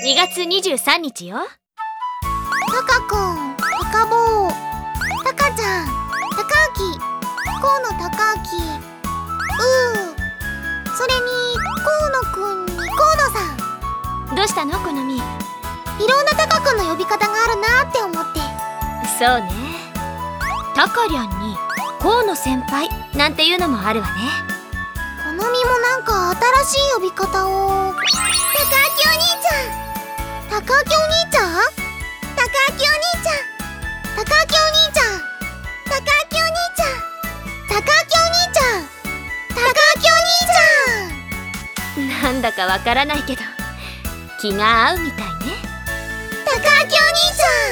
2月23日よ。 タカくん、タカボー、タカちゃん、タカアキ、河野タカアキ、それに河野くんに河野さん。 どうしたのこのみ。 いろんなタカくんの呼び方があるなって思って。 そうね。タカリャンに河野先輩なんていうのもあるわね。 このみもなんか新しい呼び方を。タカアキお兄ちゃん、タカアキお兄ちゃん、タカアキお兄ちゃん、タカアキお兄ちゃん、タカアキお兄ちゃん、タカアキお兄ちゃん、タカアキお兄ちゃん。 なんだかわからないけど気が合うみたいね。 タカアキお兄ちゃん。